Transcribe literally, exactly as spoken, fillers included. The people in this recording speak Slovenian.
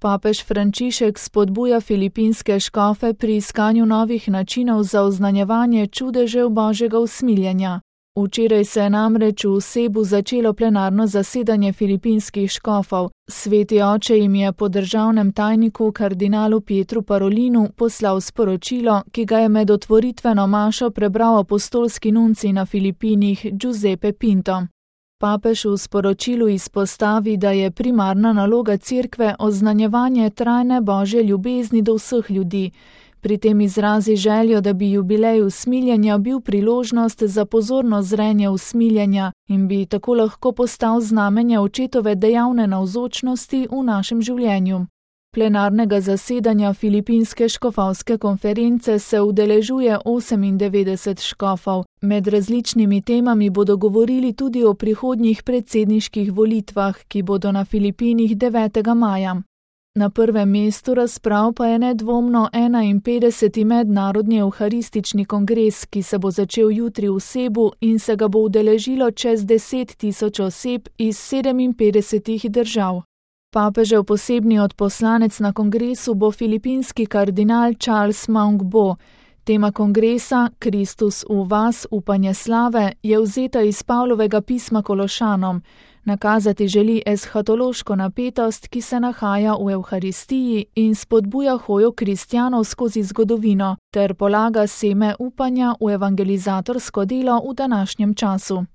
Papež Frančišek spodbuja filipinske škofe pri iskanju novih načinov za oznanjevanje čudežev Božjega usmiljenja. Včeraj se je namreč v Cebu začelo plenarno zasedanje filipinskih škofov. Sveti oče jim je po državnem tajniku kardinalu Pietru Parolinu poslal sporočilo, ki ga je med otvoritveno mašo prebral apostolski nuncij na Filipinih Giuseppe Pinto. Papež v sporočilu izpostavi, da je primarna naloga Cerkve oznanjevanje trajne Božje ljubezni do vseh ljudi. Pri tem izrazi željo, da bi jubilej usmiljenja bil priložnost za pozorno zrenje usmiljenja in bi tako lahko postal znamenje očetove dejavne navzočnosti v našem življenju. Plenarnega zasedanja Filipinske škofovske konference se udeležuje osemindevetdeset škofov. Med različnimi temami bodo govorili tudi o prihodnjih predsedniških volitvah, ki bodo na Filipinih devetega maja. Na prvem mestu razprav pa je nedvomno enainpetdeseti mednarodni evharistični kongres, ki se bo začel jutri v Cebu in se ga bo udeležilo čez deset tisoč oseb iz sedeminpetdesetih držav. Papežev posebni odposlanec na kongresu bo filipinski kardinal Charles Maungbo. Tema kongresa, Kristus v vas, upanje slave, je vzeta iz Pavlovega pisma Kološanom. Nakazati želi eshatološko napetost, ki se nahaja v Evharistiji in spodbuja hojo kristjanov skozi zgodovino, ter polaga seme upanja v evangelizatorsko delo v današnjem času.